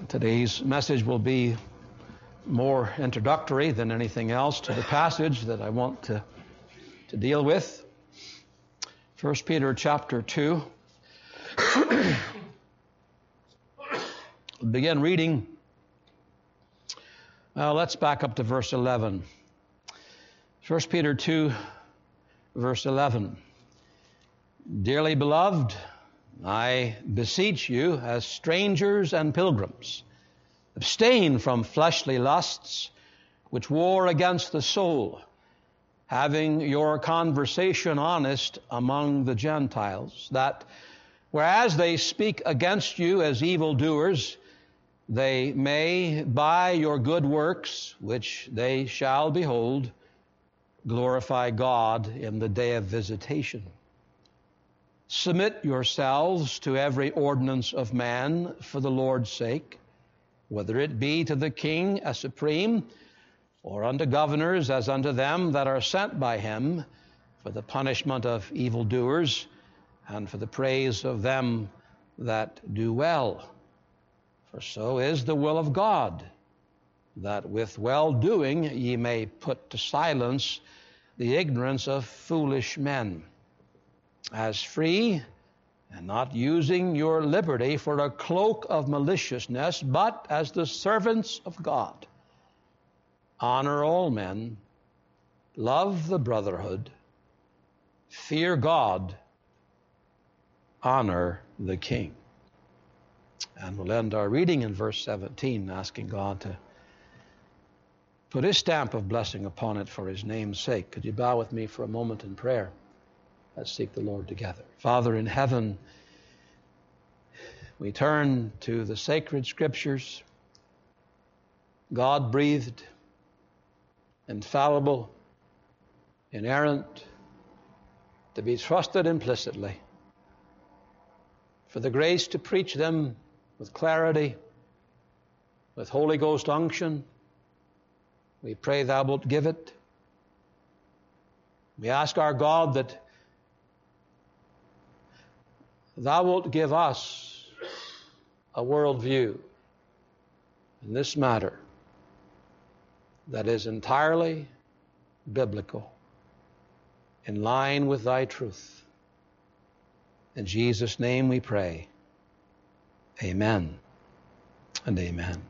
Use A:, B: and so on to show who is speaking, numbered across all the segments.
A: Today's message will be more introductory than anything else to the passage that I want to deal with. 1 Peter chapter 2. We'll begin reading. Let's back up to verse 11. 1 Peter 2, verse 11. Dearly beloved, I beseech you, as strangers and pilgrims, abstain from fleshly lusts which war against the soul, having your conversation honest among the Gentiles, that whereas they speak against you as evildoers, they may, by your good works, which they shall behold, glorify God in the day of visitation. Submit yourselves to every ordinance of man for the Lord's sake, whether it be to the king as supreme, or unto governors as unto them that are sent by him, for the punishment of evildoers, and for the praise of them that do well. For so is the will of God, that with well-doing ye may put to silence the ignorance of foolish men, as free, and not using your liberty for a cloak of maliciousness, but as the servants of God. Honor all men, love the brotherhood, fear God, honor the king. And we'll end our reading in verse 17, asking God to put his stamp of blessing upon it for his name's sake. Could you bow with me for a moment in prayer? Let's seek the Lord together. Father in heaven, we turn to the sacred scriptures, God-breathed, infallible, inerrant, to be trusted implicitly, for the grace to preach them with clarity, with Holy Ghost unction. We pray thou wilt give it. We ask our God that thou wilt give us a worldview in this matter that is entirely biblical, in line with thy truth. In Jesus' name we pray. Amen and amen.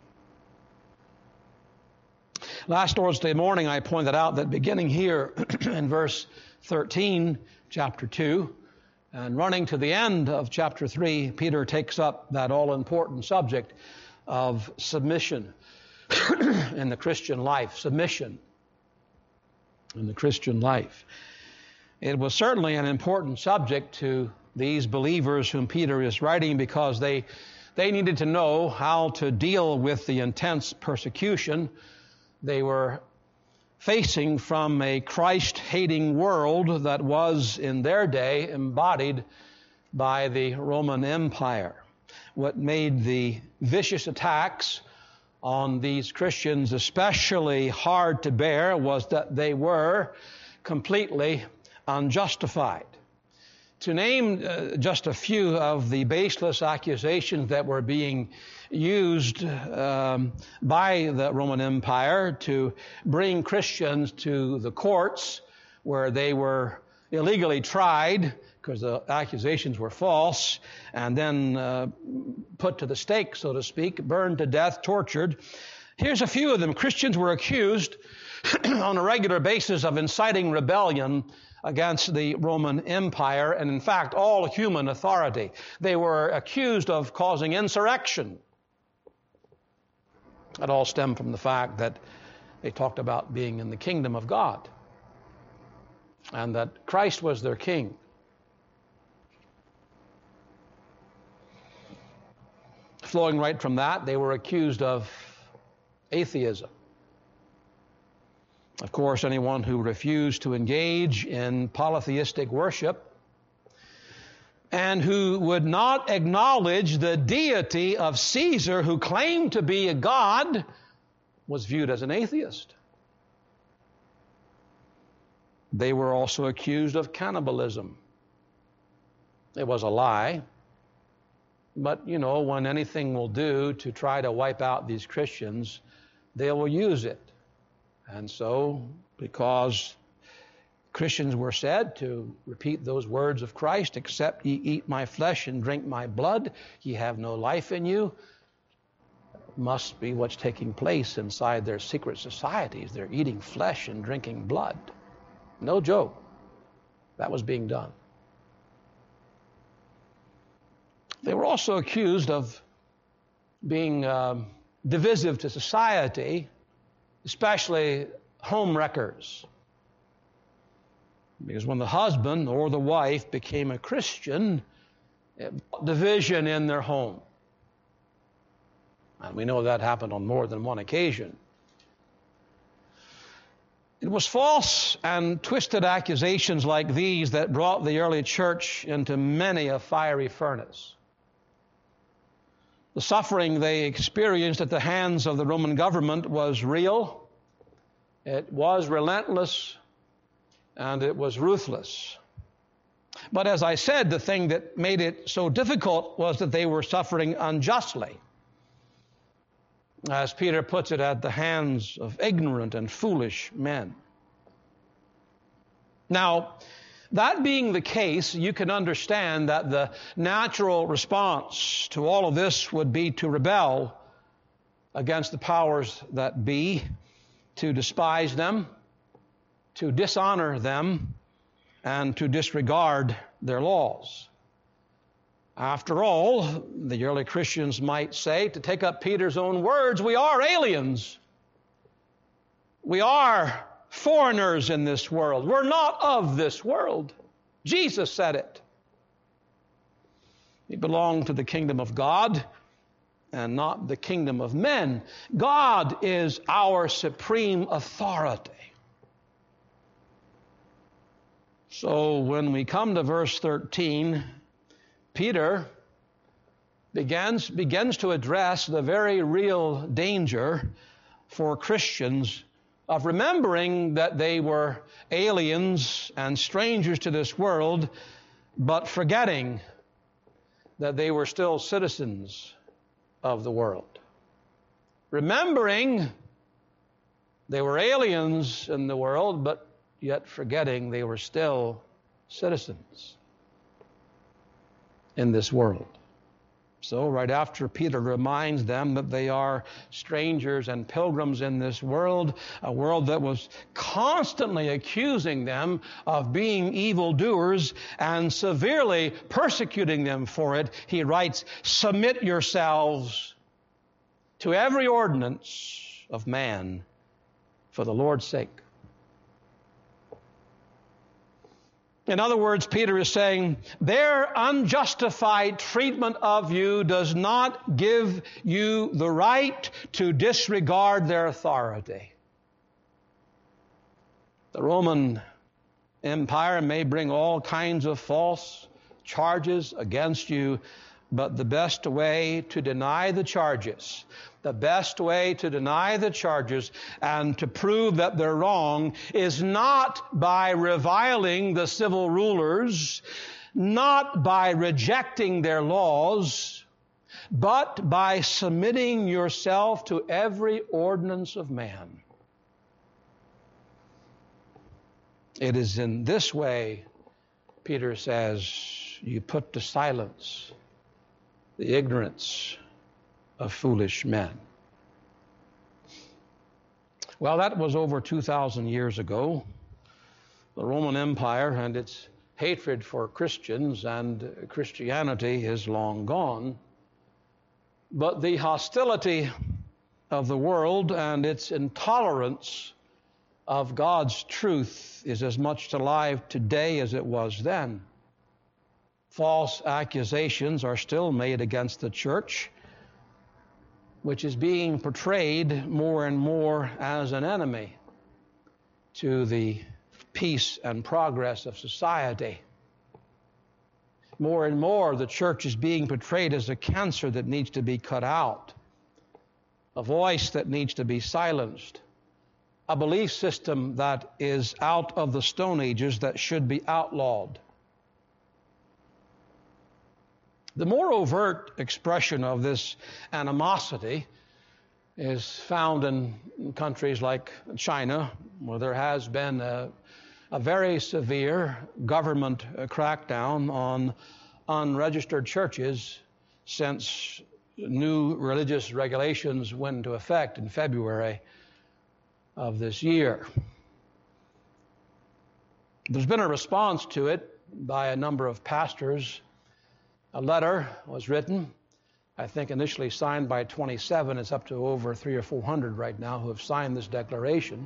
A: Last Thursday morning I pointed out that beginning here in verse 13, chapter 2, and running to the end of chapter 3, Peter takes up that all-important subject of submission in the Christian life. Submission in the Christian life. It was certainly an important subject to these believers whom Peter is writing, because they needed to know how to deal with the intense persecution they were facing from a Christ-hating world that was, in their day, embodied by the Roman Empire. What made the vicious attacks on these Christians especially hard to bear was that they were completely unjustified. To name just a few of the baseless accusations that were being used by the Roman Empire to bring Christians to the courts where they were illegally tried because the accusations were false, and then put to the stake, so to speak, burned to death, tortured. Here's a few of them. Christians were accused on a regular basis of inciting rebellion against the Roman Empire and, in fact, all human authority. They were accused of causing insurrection. That all stemmed from the fact that they talked about being in the kingdom of God and that Christ was their king. Flowing right from that, they were accused of atheism. Of course, anyone who refused to engage in polytheistic worship and who would not acknowledge the deity of Caesar, who claimed to be a god, was viewed as an atheist. They were also accused of cannibalism. It was a lie. But, when anything will do to try to wipe out these Christians, they will use it. And so, because Christians were said to repeat those words of Christ, except ye eat my flesh and drink my blood, ye have no life in you, must be what's taking place inside their secret societies. They're eating flesh and drinking blood. No joke. That was being done. They were also accused of being divisive to society, especially home wreckers. Because when the husband or the wife became a Christian, it brought division in their home. And we know that happened on more than one occasion. It was false and twisted accusations like these that brought the early church into many a fiery furnace. The suffering they experienced at the hands of the Roman government was real, it was relentless, and it was ruthless. But as I said, the thing that made it so difficult was that they were suffering unjustly. As Peter puts it, at the hands of ignorant and foolish men. Now, that being the case, you can understand that the natural response to all of this would be to rebel against the powers that be, to despise them, to dishonor them, and to disregard their laws. After all, the early Christians might say, to take up Peter's own words, we are aliens. We are foreigners in this world. We're not of this world. Jesus said it. We belong to the kingdom of God and not the kingdom of men. God is our supreme authority. So when we come to verse 13, Peter begins to address the very real danger for Christians of remembering that they were aliens and strangers to this world, but forgetting that they were still citizens of the world. Remembering they were aliens in the world, but yet forgetting they were still citizens in this world. So right after Peter reminds them that they are strangers and pilgrims in this world, a world that was constantly accusing them of being evildoers and severely persecuting them for it, he writes, submit yourselves to every ordinance of man for the Lord's sake. In other words, Peter is saying, their unjustified treatment of you does not give you the right to disregard their authority. The Roman Empire may bring all kinds of false charges against you, but the best way to deny the charges, and to prove that they're wrong is not by reviling the civil rulers, not by rejecting their laws, but by submitting yourself to every ordinance of man. It is in this way, Peter says, you put to silence the ignorance of foolish men. Well, that was over 2,000 years ago. The Roman Empire and its hatred for Christians and Christianity is long gone. But the hostility of the world and its intolerance of God's truth is as much alive today as it was then. False accusations are still made against the church, which is being portrayed more and more as an enemy to the peace and progress of society. More and more, the church is being portrayed as a cancer that needs to be cut out, a voice that needs to be silenced, a belief system that is out of the Stone Ages that should be outlawed. The more overt expression of this animosity is found in countries like China, where there has been a very severe government crackdown on unregistered churches since new religious regulations went into effect in February of this year. There's been a response to it by a number of pastors. A letter was written, I think initially signed by 27. It's up to over 300 or 400 right now who have signed this declaration.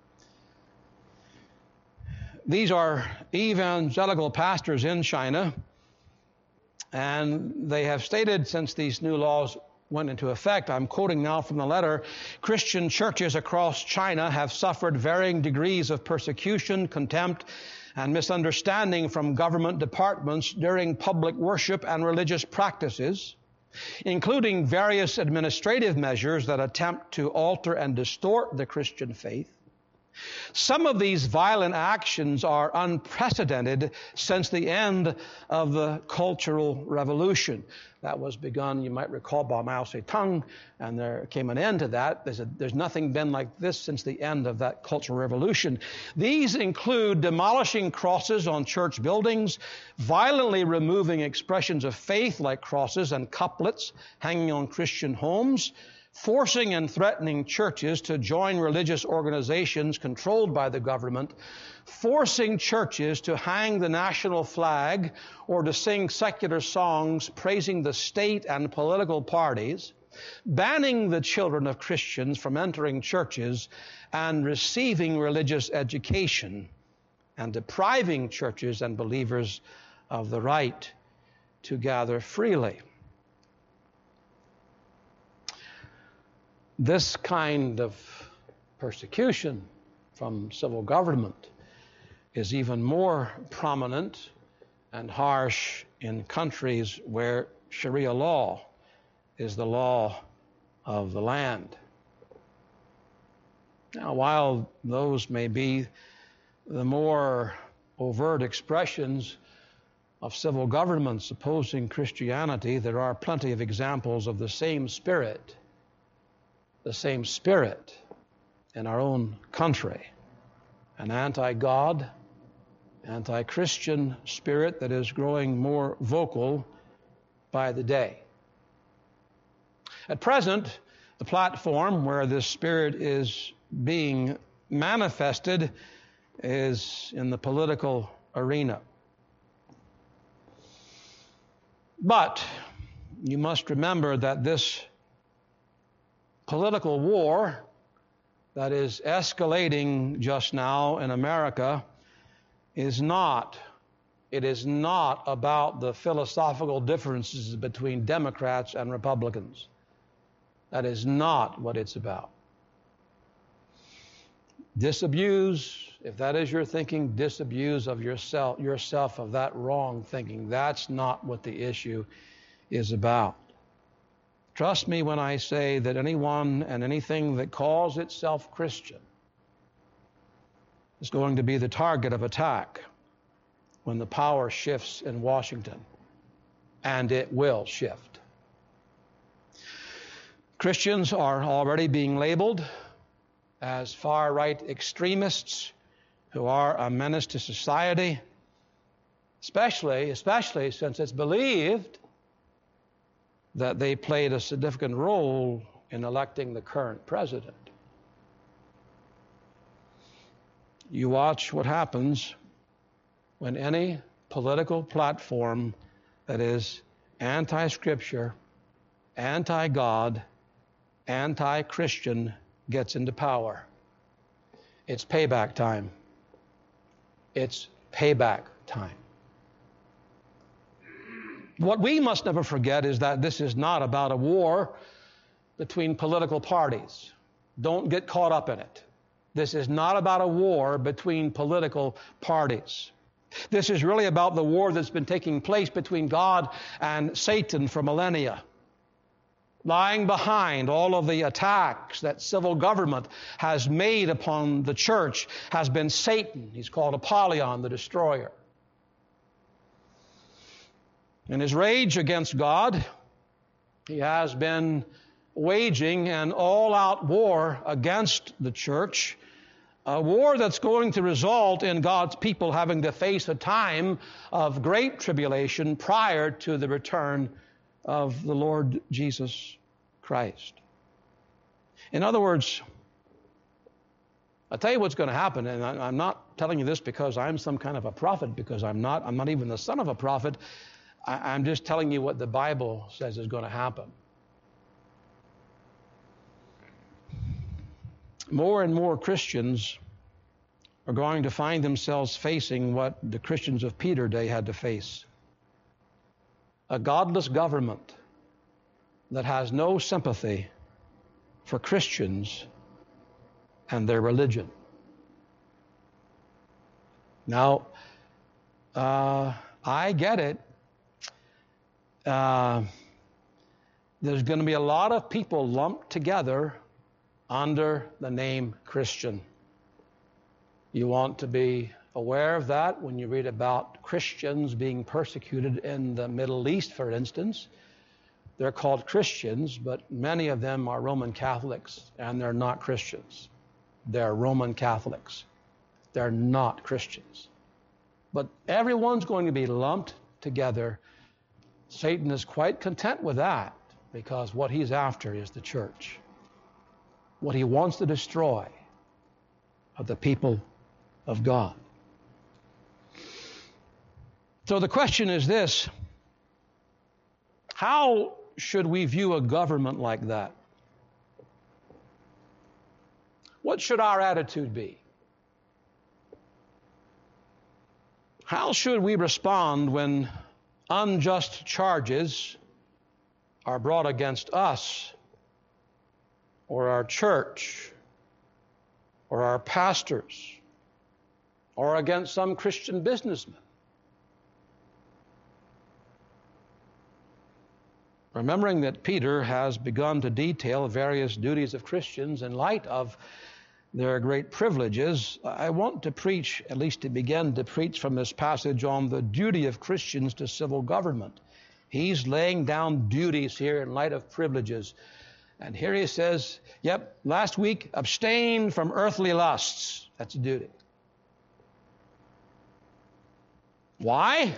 A: These are evangelical pastors in China, and they have stated since these new laws went into effect, I'm quoting now from the letter, Christian churches across China have suffered varying degrees of persecution, contempt, and misunderstanding from government departments during public worship and religious practices, including various administrative measures that attempt to alter and distort the Christian faith. Some of these violent actions are unprecedented since the end of the Cultural Revolution. That was begun, you might recall, by Mao Zedong, and there came an end to that. There's nothing been like this since the end of that Cultural Revolution. These include demolishing crosses on church buildings, violently removing expressions of faith like crosses and couplets hanging on Christian homes, forcing and threatening churches to join religious organizations controlled by the government, forcing churches to hang the national flag or to sing secular songs praising the state and political parties, banning the children of Christians from entering churches and receiving religious education, and depriving churches and believers of the right to gather freely. This kind of persecution from civil government is even more prominent and harsh in countries where Sharia law is the law of the land. Now, while those may be the more overt expressions of civil governments opposing Christianity, there are plenty of examples of the same spirit in our own country. An anti-God, anti-Christian spirit that is growing more vocal by the day. At present, the platform where this spirit is being manifested is in the political arena. But you must remember that this political war that is escalating just now in America is not about the philosophical differences between Democrats and Republicans. That is not what it's about. Disabuse, if that is your thinking, disabuse of yourself of that wrong thinking. That's not what the issue is about. Trust me when I say that anyone and anything that calls itself Christian is going to be the target of attack when the power shifts in Washington, and it will shift. Christians are already being labeled as far-right extremists who are a menace to society, especially since it's believed that they played a significant role in electing the current president. You watch what happens when any political platform that is anti-Scripture, anti-God, anti-Christian gets into power. It's payback time. It's payback time. What we must never forget is that this is not about a war between political parties. Don't get caught up in it. This is not about a war between political parties. This is really about the war that's been taking place between God and Satan for millennia. Lying behind all of the attacks that civil government has made upon the church has been Satan. He's called Apollyon, the destroyer. In his rage against God, he has been waging an all-out war against the church, a war that's going to result in God's people having to face a time of great tribulation prior to the return of the Lord Jesus Christ. In other words, I'll tell you what's going to happen, and I'm not telling you this because I'm some kind of a prophet, because I'm not even the son of a prophet. I'm just telling you what the Bible says is going to happen. More and more Christians are going to find themselves facing what the Christians of Peter's day had to face. A godless government that has no sympathy for Christians and their religion. Now, I get it. There's going to be a lot of people lumped together under the name Christian. You want to be aware of that when you read about Christians being persecuted in the Middle East, for instance. They're called Christians, but many of them are Roman Catholics, and they're not Christians. They're Roman Catholics. They're not Christians. But everyone's going to be lumped together. Satan is quite content with that, because what he's after is the church. What he wants to destroy are the people of God. So the question is this: how should we view a government like that? What should our attitude be? How should we respond when unjust charges are brought against us, or our church, or our pastors, or against some Christian businessman? Remembering that Peter has begun to detail various duties of Christians in light of their great privileges, I want to preach, at least to begin to preach from this passage, on the duty of Christians to civil government. He's laying down duties here in light of privileges. And here he says, last week, abstain from earthly lusts. That's a duty. Why?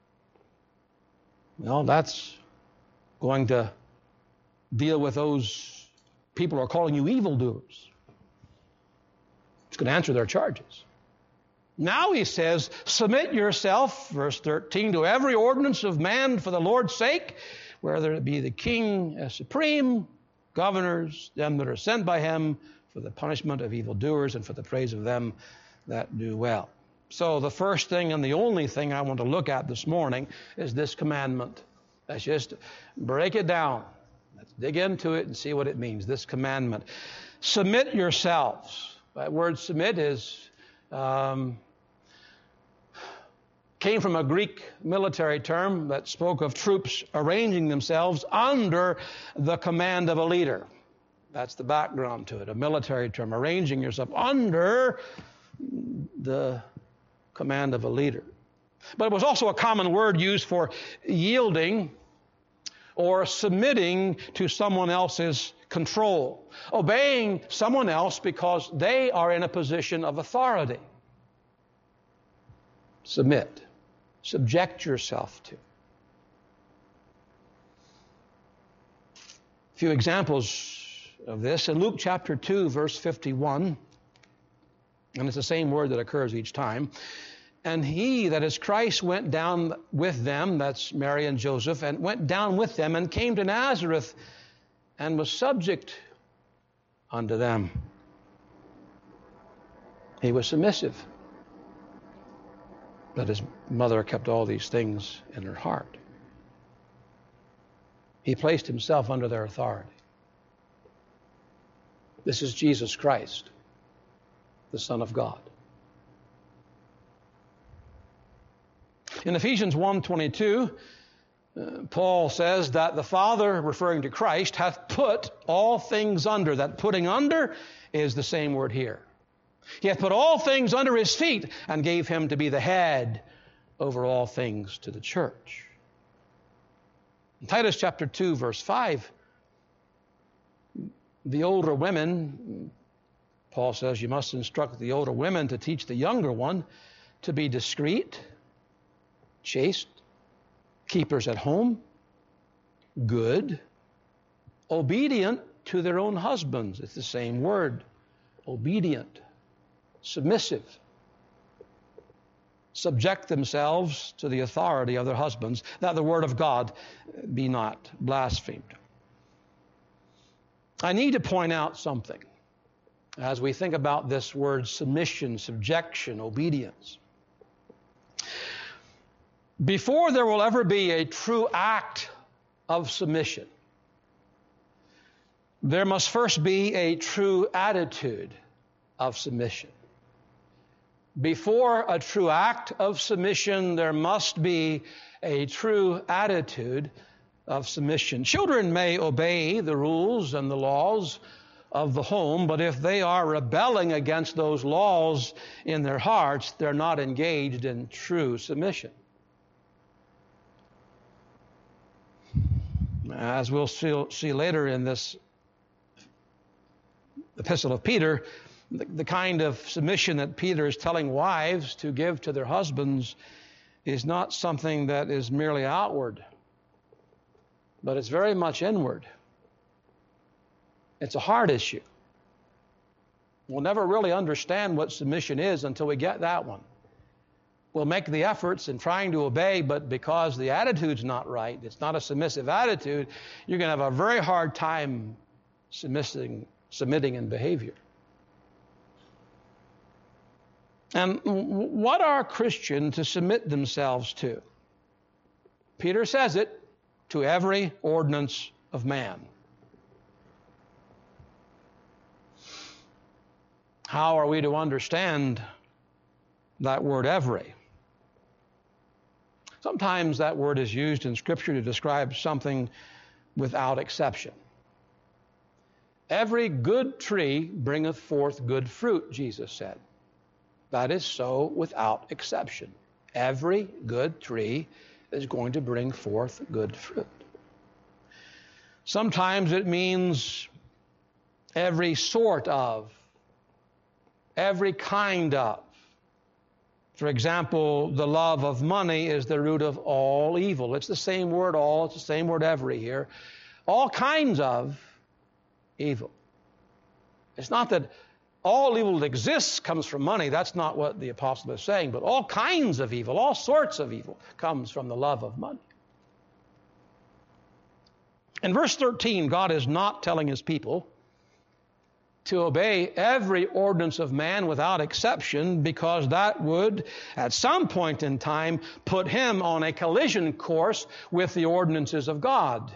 A: Well, that's going to deal with those people who are calling you evildoers. It's going to answer their charges. Now he says, submit yourself, verse 13, to every ordinance of man for the Lord's sake, whether it be the king as supreme, governors, them that are sent by him, for the punishment of evildoers and for the praise of them that do well. So the first thing and the only thing I want to look at this morning is this commandment. Let's just break it down. Let's dig into it and see what it means, this commandment. Submit yourselves. That word submit came from a Greek military term that spoke of troops arranging themselves under the command of a leader. That's the background to it, a military term, arranging yourself under the command of a leader. But it was also a common word used for yielding or submitting to someone else's control, obeying someone else because they are in a position of authority. Submit. Subject yourself to. A few examples of this. In Luke chapter 2, verse 51, and it's the same word that occurs each time, and he, that is Christ, went down with them, that's Mary and Joseph, and went down with them and came to Nazareth and was subject unto them. He was submissive. But his mother kept all these things in her heart. He placed himself under their authority. This is Jesus Christ, the Son of God. In Ephesians 1:22, Paul says that the Father, referring to Christ, hath put all things under. That putting under is the same word here. He hath put all things under his feet and gave him to be the head over all things to the church. Titus chapter 2, verse 5, the older women, Paul says you must instruct the older women to teach the younger one to be discreet, chaste, keepers at home, good, obedient to their own husbands. It's the same word, obedient, submissive. Subject themselves to the authority of their husbands, that the word of God be not blasphemed. I need to point out something as we think about this word submission, subjection, obedience. Before there will ever be a true act of submission, there must first be a true attitude of submission. Before a true act of submission, there must be a true attitude of submission. Children may obey the rules and the laws of the home, but if they are rebelling against those laws in their hearts, they're not engaged in true submission. As we'll see later in this epistle of Peter, the kind of submission that Peter is telling wives to give to their husbands is not something that is merely outward, but it's very much inward. It's a heart issue. We'll never really understand what submission is until we get that one. We'll make the efforts in trying to obey, but because the attitude's not right, it's not a submissive attitude, you're going to have a very hard time submitting in behavior. And what are Christians to submit themselves to? Peter says it, to every ordinance of man. How are we to understand that word every? Sometimes that word is used in Scripture to describe something without exception. Every good tree bringeth forth good fruit, Jesus said. That is so without exception. Every good tree is going to bring forth good fruit. Sometimes it means every sort of, every kind of. For example, the love of money is the root of all evil. It's the same word all, it's the same word every here. All kinds of evil. It's not that all evil that exists comes from money. That's not what the apostle is saying. But all kinds of evil, all sorts of evil comes from the love of money. In verse 13, God is not telling his people to obey every ordinance of man without exception, because that would, at some point in time, put him on a collision course with the ordinances of God.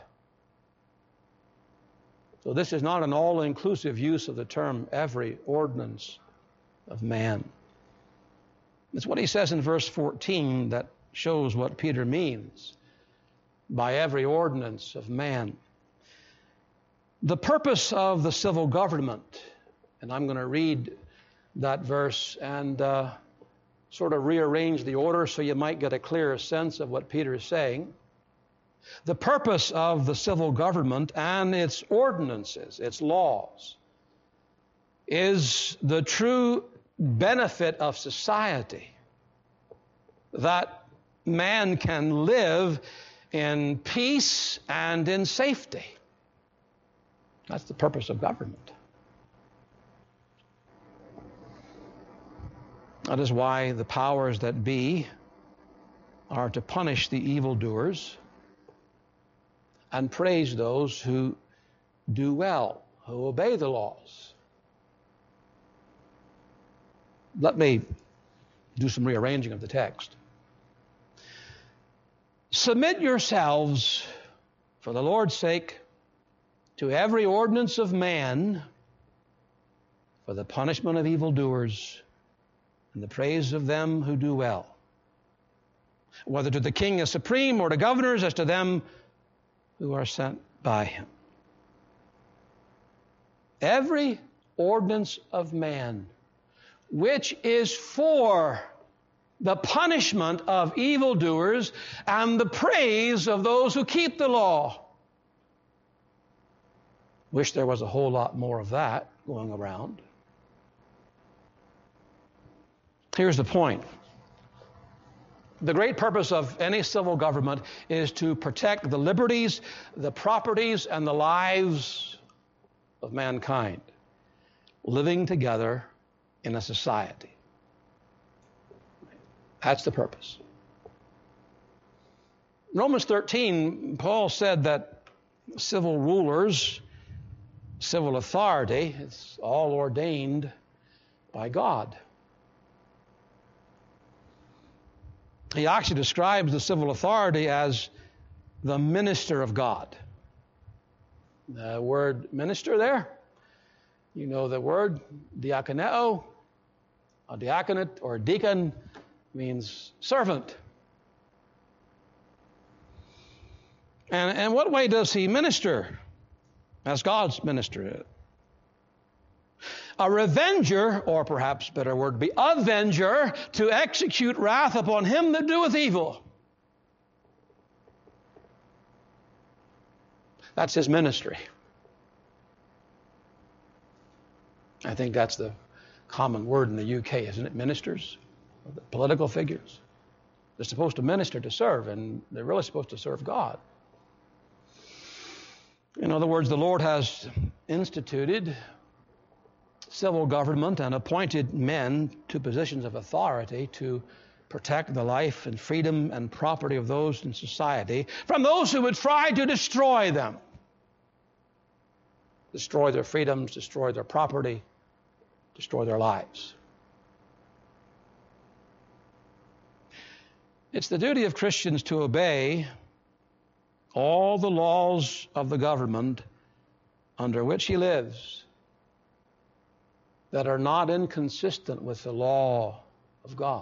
A: So this is not an all-inclusive use of the term every ordinance of man. It's what he says in verse 14 that shows what Peter means by every ordinance of man. The purpose of the civil government, and I'm going to read that verse and sort of rearrange the order so you might get a clearer sense of what Peter is saying. The purpose of the civil government and its ordinances, its laws, is the true benefit of society, that man can live in peace and in safety. That's the purpose of government. That is why the powers that be are to punish the evildoers and praise those who do well, who obey the laws. Let me do some rearranging of the text. Submit yourselves, for the Lord's sake, to every ordinance of man, for the punishment of evildoers and the praise of them who do well, whether to the king as supreme or to governors as to them who are sent by him. Every ordinance of man which is for the punishment of evildoers and the praise of those who keep the law. Wish there was a whole lot more of that going around. Here's the point. The great purpose of any civil government is to protect the liberties, the properties, and the lives of mankind living together in a society. That's the purpose. In Romans 13, Paul said that civil rulers, civil authority, it's all ordained by God. He actually describes the civil authority as the minister of God. The word minister there, you know the word diakoneo, a diaconate or deacon means servant. And what way does he minister as God's minister? A revenger, or perhaps better word be avenger, to execute wrath upon him that doeth evil. That's his ministry. I think that's the common word in the UK, isn't it? Ministers, the political figures. They're supposed to minister to serve, and they're really supposed to serve God. In other words, the Lord has instituted civil government and appointed men to positions of authority to protect the life and freedom and property of those in society from those who would try to destroy them. Destroy their freedoms, destroy their property, destroy their lives. It's the duty of Christians to obey all the laws of the government under which he lives that are not inconsistent with the law of God.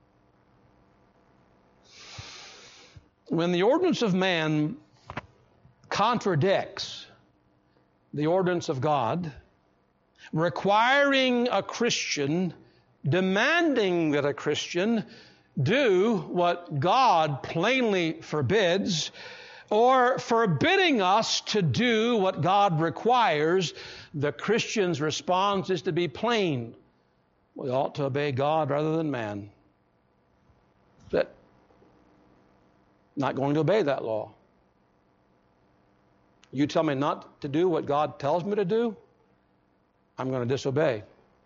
A: When the ordinance of man contradicts the ordinance of God, requiring a Christian, demanding that a Christian do what God plainly forbids, or forbidding us to do what God requires, the Christian's response is to be plain. We ought to obey God rather than man. But not going to obey that law. You tell me not to do what God tells me to do, I'm going to disobey.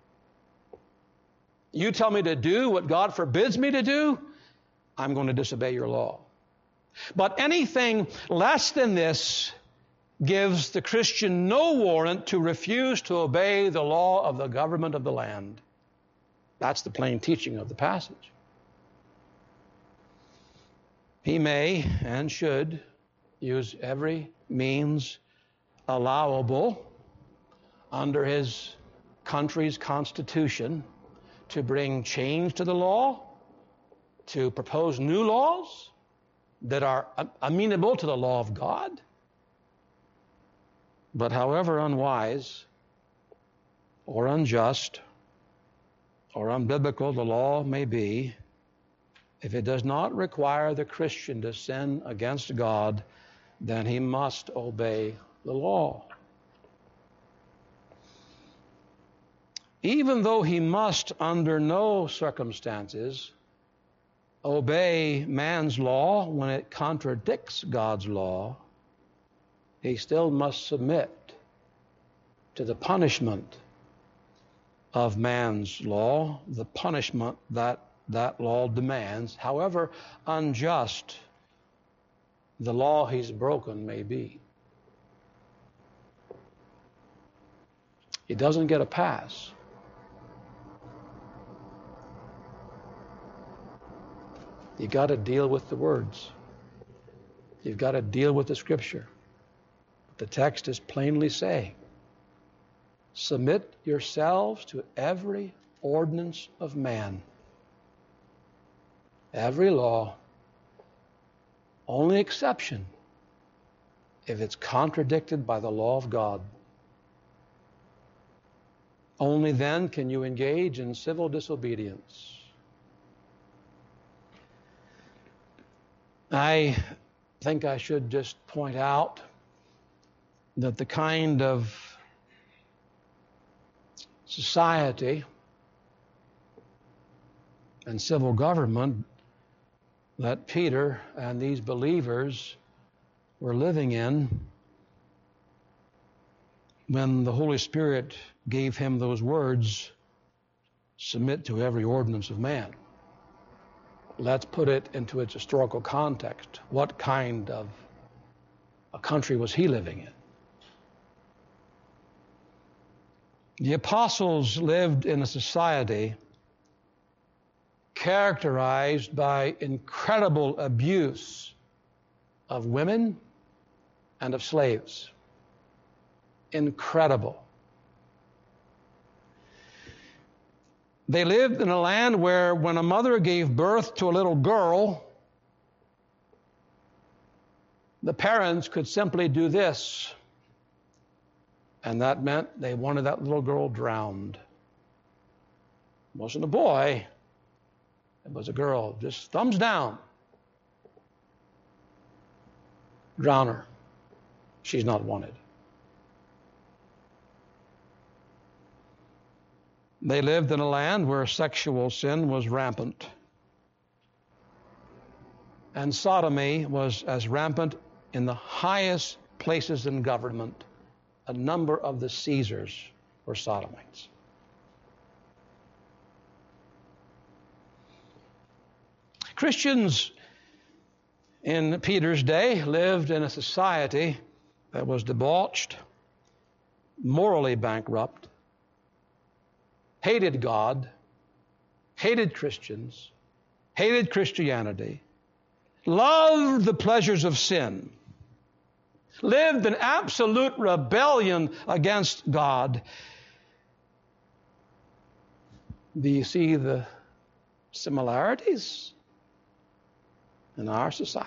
A: You tell me to do what God forbids me to do, I'm going to disobey your law. But anything less than this gives the Christian no warrant to refuse to obey the law of the government of the land. That's the plain teaching of the passage. He may and should use every means allowable under his country's constitution to bring change to the law, to propose new laws that are amenable to the law of God. But however unwise or unjust or unbiblical the law may be, if it does not require the Christian to sin against God, then he must obey the law. Even though he must under no circumstances obey man's law when it contradicts God's law, he still must submit to the punishment of man's law, the punishment that law demands, however unjust the law he's broken may be. He doesn't get a pass. You've got to deal with the words. You've got to deal with the Scripture. The text is plainly saying, submit yourselves to every ordinance of man, every law, only exception if it's contradicted by the law of God. Only then can you engage in civil disobedience. I think I should just point out that the kind of society and civil government that Peter and these believers were living in when the Holy Spirit gave him those words, submit to every ordinance of man. Let's put it into its historical context. What kind of a country was he living in? The apostles lived in a society characterized by incredible abuse of women and of slaves. Incredible. They lived in a land where when a mother gave birth to a little girl, the parents could simply do this, and that meant they wanted that little girl drowned. It wasn't a boy, it was a girl. Just thumbs down. Drown her. She's not wanted. They lived in a land where sexual sin was rampant. And sodomy was as rampant in the highest places in government. A number of the Caesars were sodomites. Christians in Peter's day lived in a society that was debauched, morally bankrupt, hated God, hated Christians, hated Christianity, loved the pleasures of sin, lived in absolute rebellion against God. Do you see the similarities in our society?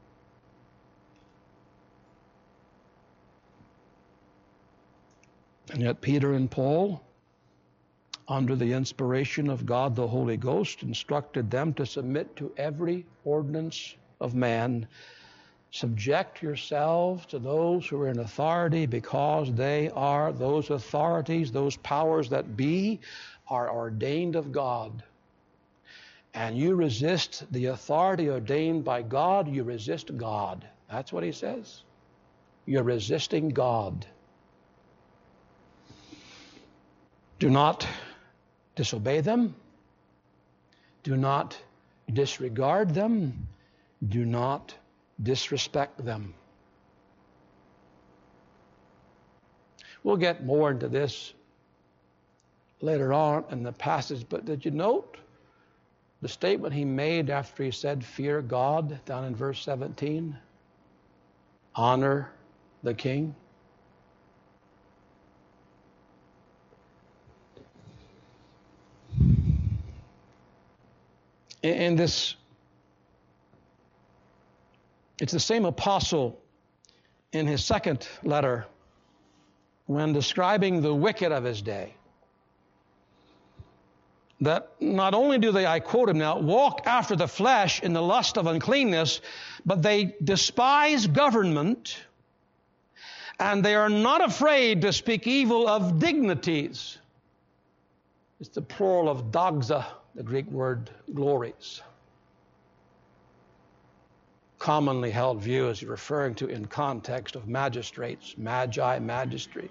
A: And yet Peter and Paul, under the inspiration of God the Holy Ghost, instructed them to submit to every ordinance of man. Subject yourselves to those who are in authority, because they are those authorities, those powers that be, are ordained of God. And you resist the authority ordained by God, you resist God. That's what he says. You're resisting God. Do not disobey them. Do not disregard them. Do not disrespect them. We'll get more into this later on in the passage, but did you note the statement he made after he said, fear God, down in verse 17? Honor the king. And this, it's the same apostle in his second letter when describing the wicked of his day, that not only do they, I quote him now, walk after the flesh in the lust of uncleanness, but they despise government, and they are not afraid to speak evil of dignities. It's the plural of doxa, the Greek word glories. Commonly held view is referring to in context of magistrates, magi, magistrate.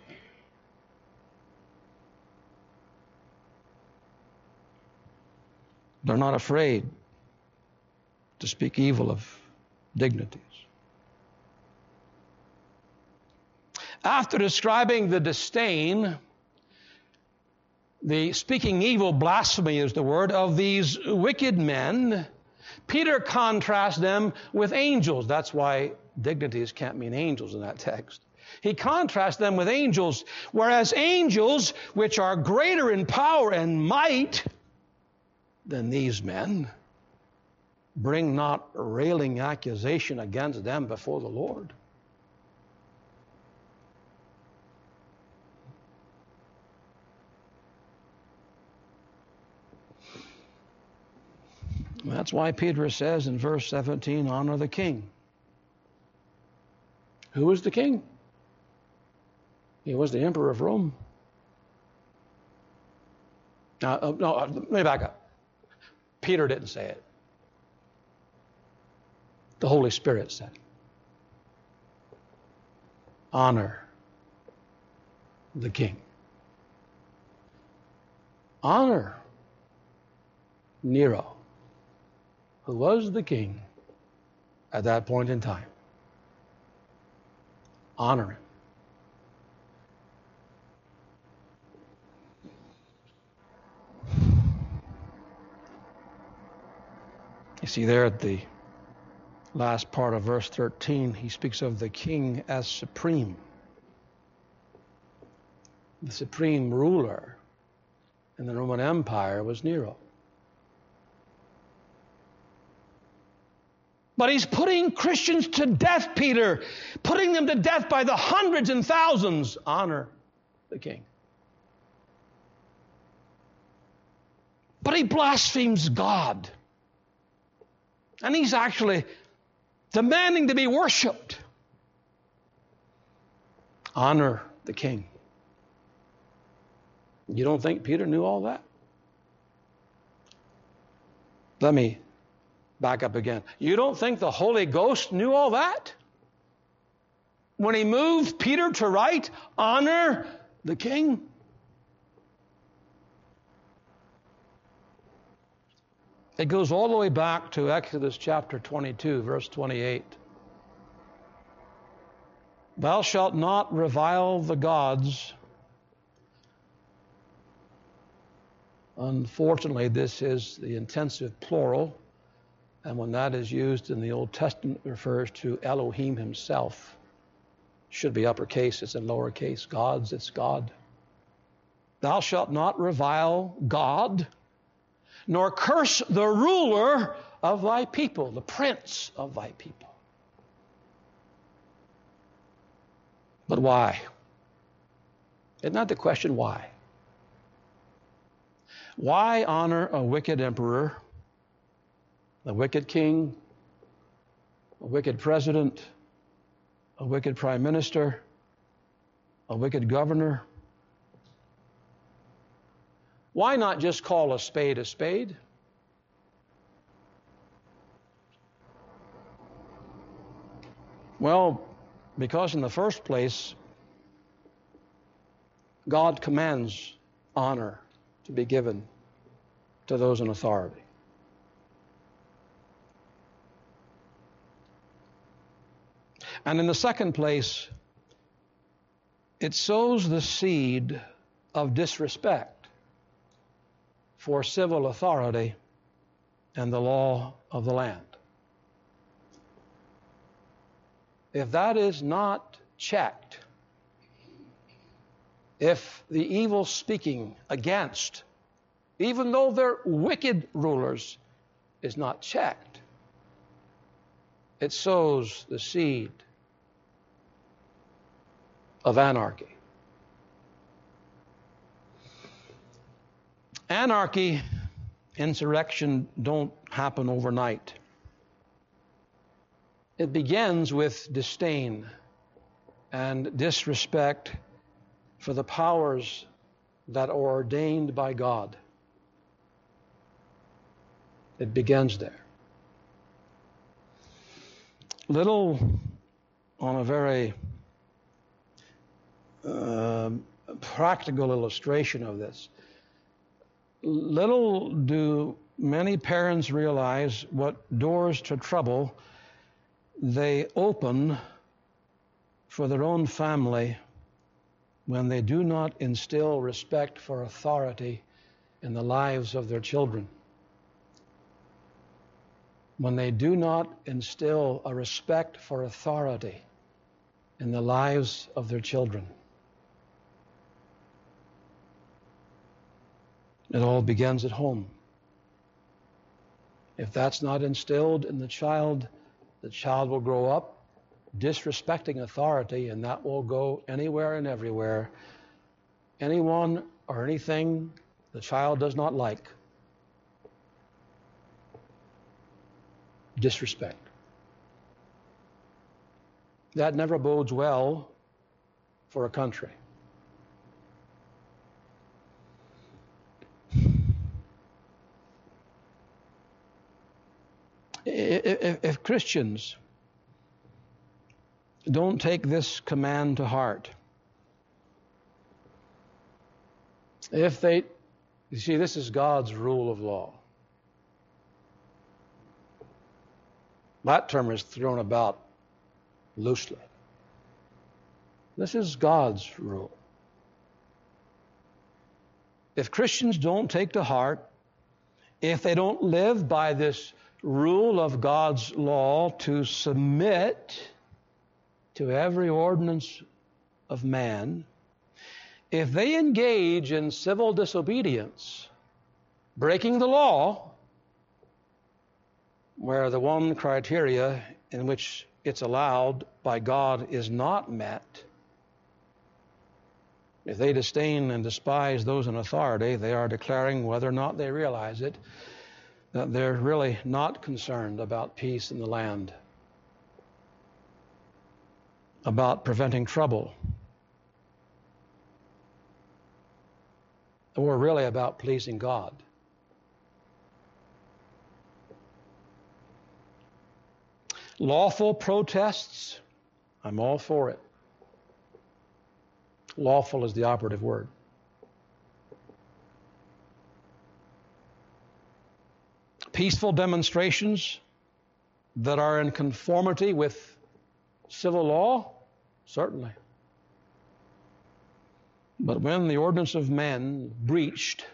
A: They're not afraid to speak evil of dignities. After describing the disdain, the speaking evil, blasphemy is the word, of these wicked men, Peter contrasts them with angels. That's why dignities can't mean angels in that text. He contrasts them with angels, whereas angels, which are greater in power and might than these men, bring not railing accusation against them before the Lord. That's why Peter says in verse 17, honor the king. Who was the king? He was the emperor of Rome. No, let me back up. Peter didn't say it. The Holy Spirit said it. Honor the king. Honor Nero, who was the king at that point in time. Honor him. You see there at the last part of verse 13, he speaks of the king as supreme. The supreme ruler in the Roman Empire was Nero. But he's putting Christians to death, Peter, putting them to death by the hundreds and thousands. Honor the king. But he blasphemes God. And he's actually demanding to be worshipped. Honor the king. You don't think Peter knew all that? Let me back up again. You don't think the Holy Ghost knew all that? When he moved Peter to write, honor the king? It goes all the way back to Exodus chapter 22, verse 28. Thou shalt not revile the gods. Unfortunately, this is the intensive plural, and when that is used in the Old Testament, it refers to Elohim himself. Should be uppercase, it's in lowercase. Gods, it's God. Thou shalt not revile God, nor curse the ruler of thy people, the prince of thy people. But why? Isn't that the question? Why? Why honor a wicked emperor, a wicked king, a wicked president, a wicked prime minister, a wicked governor? Why not just call a spade a spade? Well, because in the first place, God commands honor to be given to those in authority. And in the second place, it sows the seed of disrespect for civil authority and the law of the land. If that is not checked, if the evil speaking against, even though they're wicked rulers, is not checked, it sows the seed of anarchy. Anarchy, insurrection don't happen overnight. It begins with disdain and disrespect for the powers that are ordained by God. It begins there. Little, on a very practical illustration of this, little do many parents realize what doors to trouble they open for their own family when they do not instill respect for authority in the lives of their children. When they do not instill a respect for authority in the lives of their children. It all begins at home. If that's not instilled in the child will grow up disrespecting authority, and that will go anywhere and everywhere. Anyone or anything the child does not like disrespect. That never bodes well for a country. If Christians don't take this command to heart, you see, this is God's rule of law. That term is thrown about loosely. This is God's rule. If Christians don't take to heart, if they don't live by this rule of God's law to submit to every ordinance of man, if they engage in civil disobedience, breaking the law, where the one criteria in which it's allowed by God is not met, if they disdain and despise those in authority, they are declaring, whether or not they realize it, that they're really not concerned about peace in the land, about preventing trouble, or really about pleasing God. Lawful protests, I'm all for it. Lawful is the operative word. Peaceful demonstrations that are in conformity with civil law, certainly. But when the ordinance of men breached,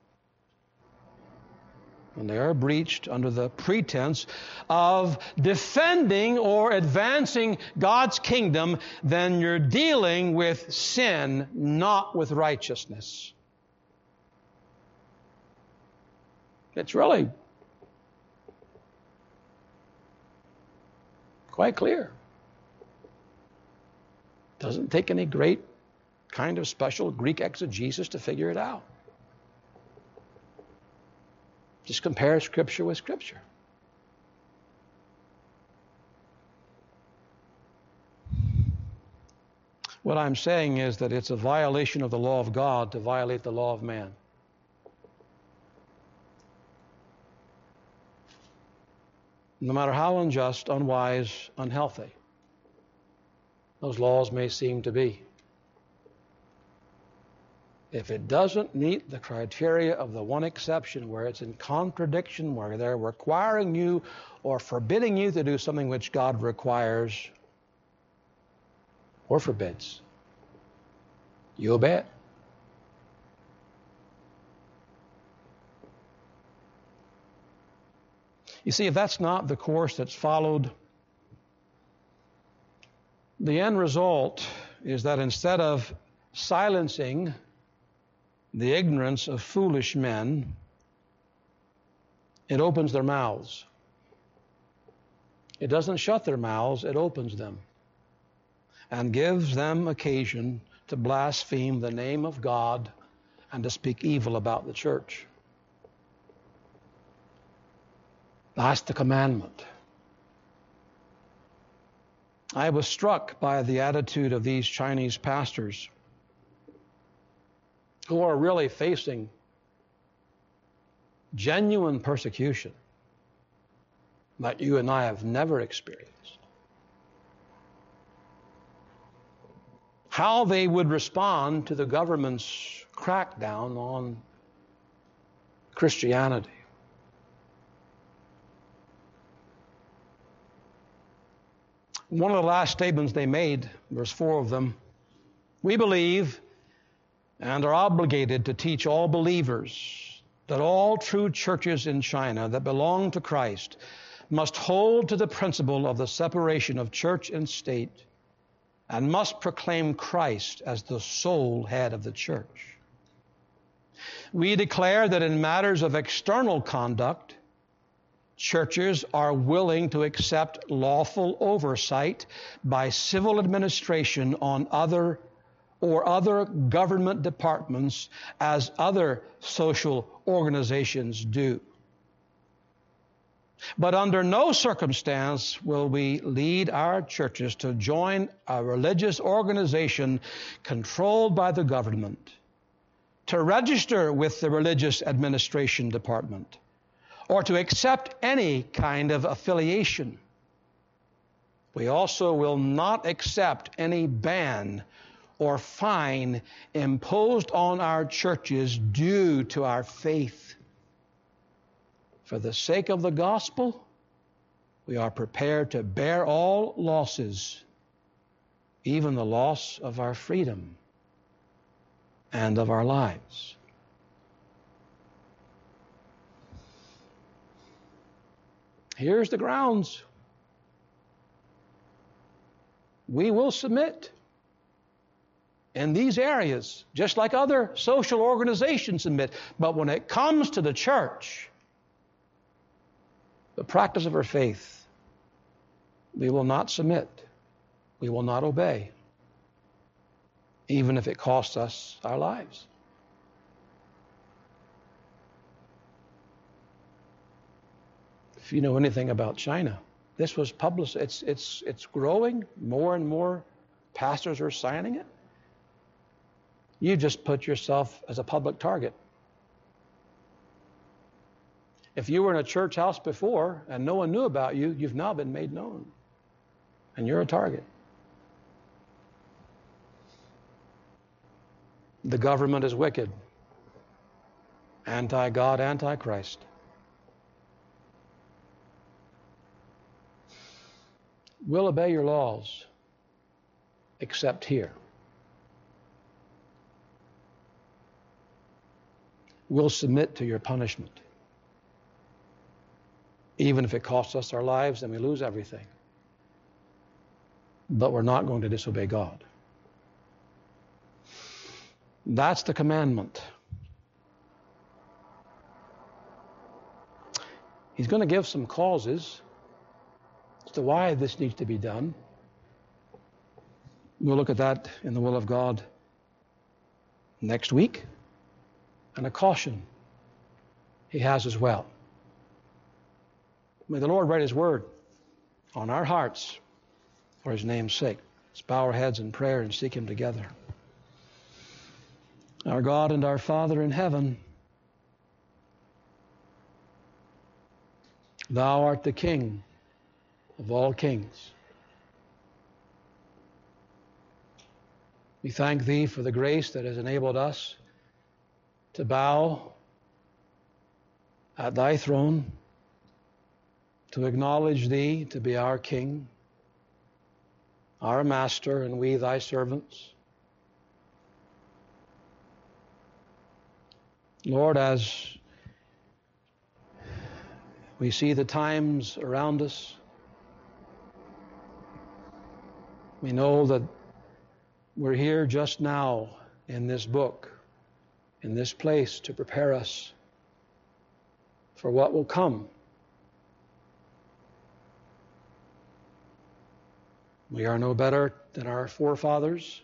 A: when they are breached under the pretense of defending or advancing God's kingdom, then you're dealing with sin, not with righteousness. It's really quite clear. Doesn't take any great kind of special Greek exegesis to figure it out. Just compare Scripture with Scripture. What I'm saying is that it's a violation of the law of God to violate the law of man. No matter how unjust, unwise, unhealthy those laws may seem to be. If it doesn't meet the criteria of the one exception, where it's in contradiction, where they're requiring you or forbidding you to do something which God requires or forbids, you obey it. You see, if that's not the course that's followed, the end result is that instead of silencing the ignorance of foolish men, it opens their mouths. It doesn't shut their mouths, it opens them and gives them occasion to blaspheme the name of God and to speak evil about the church. That's the commandment. I was struck by the attitude of these Chinese pastors who are really facing genuine persecution that you and I have never experienced. How they would respond to the government's crackdown on Christianity. One of the last statements they made, there's 4 of them, we believe and are obligated to teach all believers that all true churches in China that belong to Christ must hold to the principle of the separation of church and state and must proclaim Christ as the sole head of the church. We declare that in matters of external conduct, churches are willing to accept lawful oversight by civil administration on other government departments as other social organizations do. But under no circumstance will we lead our churches to join a religious organization controlled by the government, to register with the religious administration department, or to accept any kind of affiliation. We also will not accept any ban or fine imposed on our churches due to our faith. For the sake of the gospel, we are prepared to bear all losses, even the loss of our freedom and of our lives. Here's the grounds. We will submit in these areas, just like other social organizations submit. But when it comes to the church, the practice of our faith, we will not submit. We will not obey, even if it costs us our lives. If you know anything about China, this was published. It's growing. More and more pastors are signing it. You just put yourself as a public target. If you were in a church house before and no one knew about you, you've now been made known. And you're a target. The government is wicked. Anti-God, anti-Christ. We'll obey your laws, except here. We'll submit to your punishment, even if it costs us our lives and we lose everything. But we're not going to disobey God. That's the commandment. He's going to give some causes as to why this needs to be done. We'll look at that in the will of God next week. And a caution he has as well. May the Lord write his word on our hearts for his name's sake. Let's bow our heads in prayer and seek him together. Our God and our Father in heaven, thou art the King of all kings. We thank thee for the grace that has enabled us to bow at thy throne, to acknowledge thee to be our King, our Master, and we thy servants. Lord, as we see the times around us, we know that we're here just now in this book, in this place, to prepare us for what will come. We are no better than our forefathers.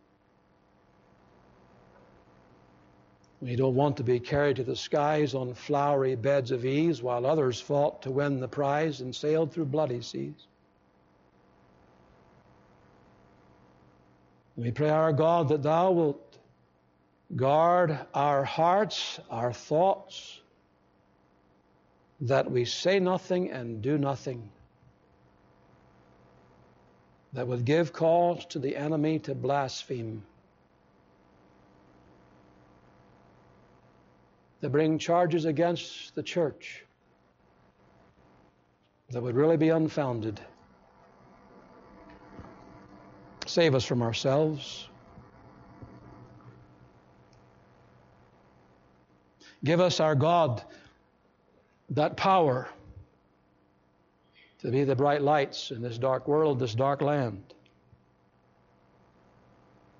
A: We don't want to be carried to the skies on flowery beds of ease while others fought to win the prize and sailed through bloody seas. We pray, our God, that thou wilt guard our hearts, our thoughts, that we say nothing and do nothing that would give cause to the enemy to blaspheme, that bring charges against the church that would really be unfounded. Save us from ourselves. Give us, our God, that power to be the bright lights in this dark world, this dark land.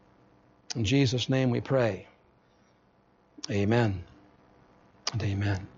A: In Jesus' name we pray. Amen and amen.